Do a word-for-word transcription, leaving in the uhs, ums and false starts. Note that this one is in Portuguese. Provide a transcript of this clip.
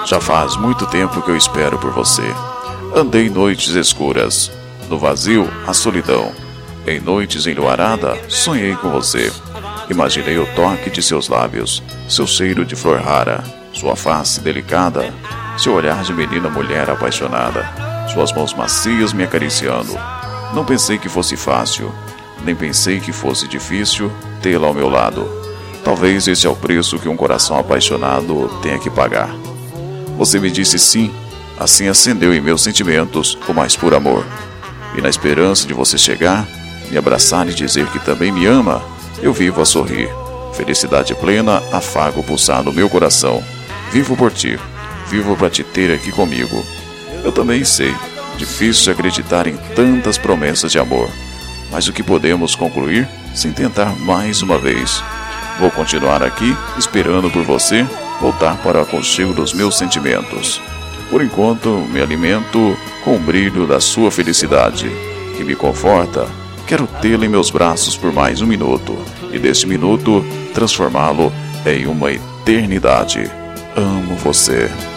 Já faz muito tempo que eu espero por você. Andei noites escuras, no vazio, a solidão. Em noites enluarada, sonhei com você. Imaginei o toque de seus lábios, seu cheiro de flor rara, sua face delicada, seu olhar de menina mulher apaixonada, suas mãos macias me acariciando. Não pensei que fosse fácil, nem pensei que fosse difícil tê-la ao meu lado. Talvez esse é o preço que um coração apaixonado tenha que pagar. Você me disse sim, assim acendeu em meus sentimentos o mais puro amor. E na esperança de você chegar, me abraçar e dizer que também me ama, eu vivo a sorrir. Felicidade plena afaga o pulsar no meu coração. Vivo por ti, vivo para te ter aqui comigo. Eu também sei, difícil acreditar em tantas promessas de amor. Mas o que podemos concluir sem tentar mais uma vez? Vou continuar aqui, esperando por você voltar para o aconchego dos meus sentimentos. Por enquanto, me alimento com o brilho da sua felicidade, que me conforta. Quero tê-lo em meus braços por mais um minuto, e desse minuto, transformá-lo em uma eternidade. Amo você.